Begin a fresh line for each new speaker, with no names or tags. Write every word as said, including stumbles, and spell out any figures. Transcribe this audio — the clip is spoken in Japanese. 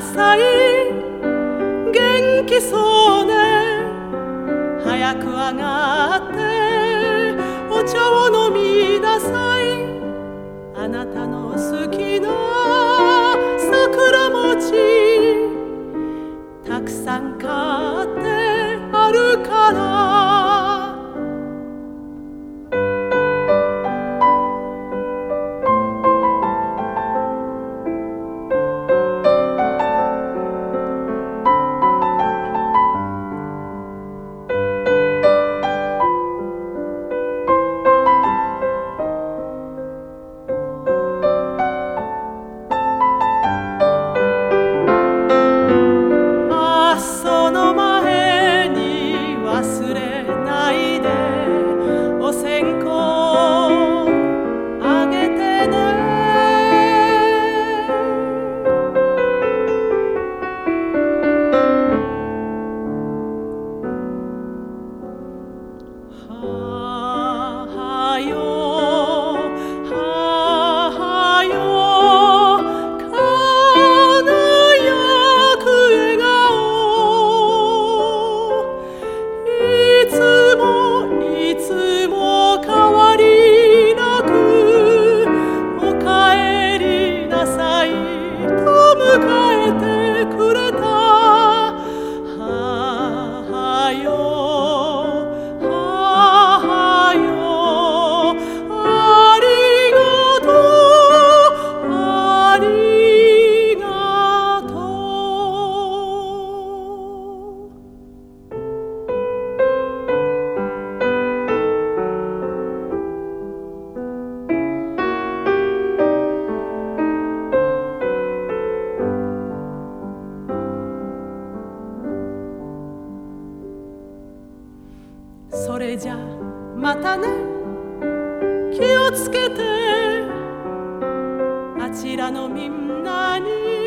さい元気そうね早く上がってお茶を飲みなさいあなたの好きな桜餅たくさん買ってあるからそれじゃまたね気をつけてあちらのみんなに